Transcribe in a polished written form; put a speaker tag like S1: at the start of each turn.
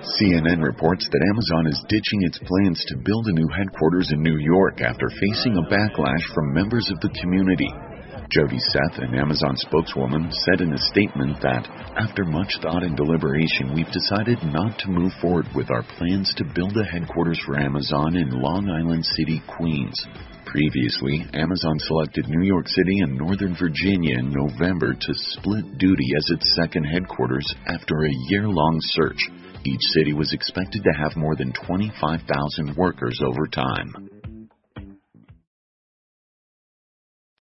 S1: CNN reports that Amazon is ditching its plans to build a new headquarters in New York after facing a backlash from members of the community. Jody Seth, an Amazon spokeswoman, said in a statement that, after much thought and deliberation, we've decided not to move forward with our plans to build a headquarters for Amazon in Long Island City, Queens. Previously, Amazon selected New York City and Northern Virginia in November to split duty as its second headquarters after a year-long search. Each city was expected to have more than 25,000 workers over time.